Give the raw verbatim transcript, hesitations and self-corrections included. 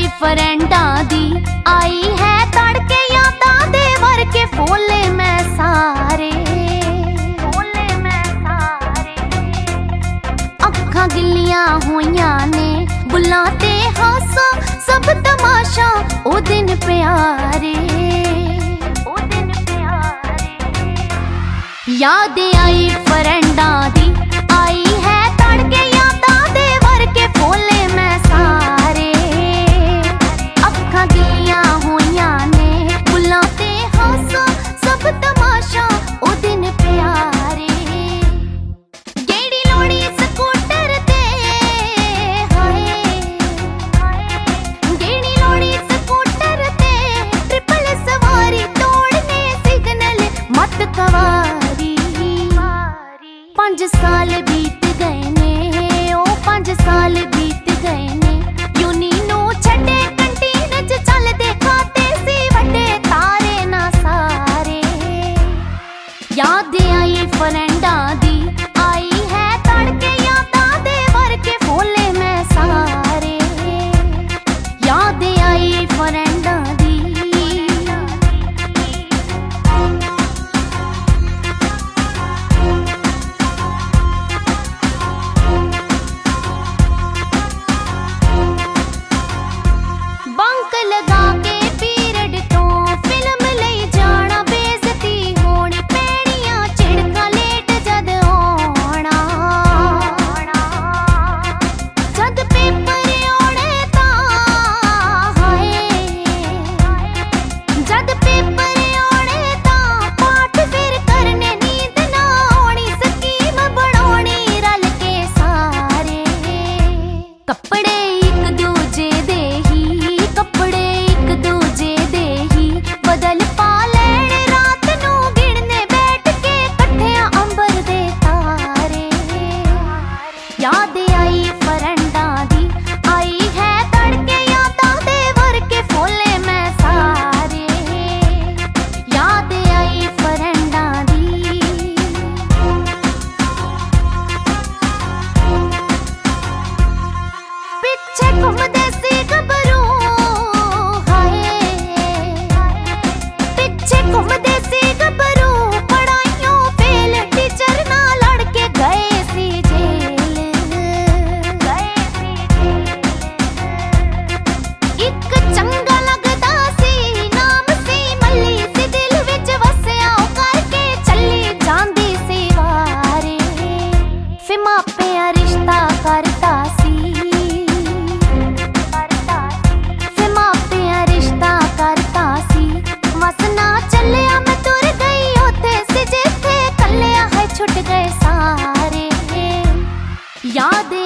फ्रेंडा दी आई है तड़के यादा दे वर के फोले मैं सारे फोले मैं सारे अखा गिलियां होइयां ने बुलाते हासा सब तमाशा ओ दिन प्यारे ओ दिन प्यारे याद आई फ्रेंडा दी आई है तड़के यादा दे वर के फोले मैं सारे अखा गिलियां होइयां ने बुलाते हासा सब तमाशा ओ दिन प्यारे गेड़ी लोड़ी स्कूटर ते हाय गेड़ी लोड़ी स्कूटर ते ट्रिपल सवारी तोड़ने सिग्नल मत कवारी पांच साल बीत गए ने ओ पांच साल बीत गए ने यूनी नो छड़े कंटीन च चलदे खाते सी वड्डे तारे ना सारे याद आई फ्रेंडा दी आई है तड़के यादा दे वर के फोले मैं सारे याद आई फ्रेंडा दी बंक लगा के पीरियड तो फिल्म लई जाना बेइज्जती होनी पैड़ियां चिड़का लेट जद आना जद पेपर आने तां हाय जद पेपर आने तां पाठ फिर करने नींद ना आनी स्कीम बनानी रल के सारे कपड़े एक दूजे दे ही कपड़े एक दूजे दे ही बदल पा लैण रात नू गिणने बैठ के कट्ठियां अंबर दे तारे याद आई फ्रेंडा दी आई है तड़के यादा दे वर के फोले मैं सारे याद आई फ्रेंडा दी पिछे घूमदे सी गबरू हाय पिछे घूमदे सी गबरू पढ़ाइयों फेल टीचर ना लड़ के गए सी जेल गए सी जेल एक चंगा लगदा सी नाम सी मल्ली सी दिल विच वसया ओ करके चली जांदी सी वारे फिर मापिया रिश्ता करता सी फिर मापिया रिश्ता करता सी मसना चलिया मैं तुर गई होते सी जिथे कलिया है छुट गए सारे याद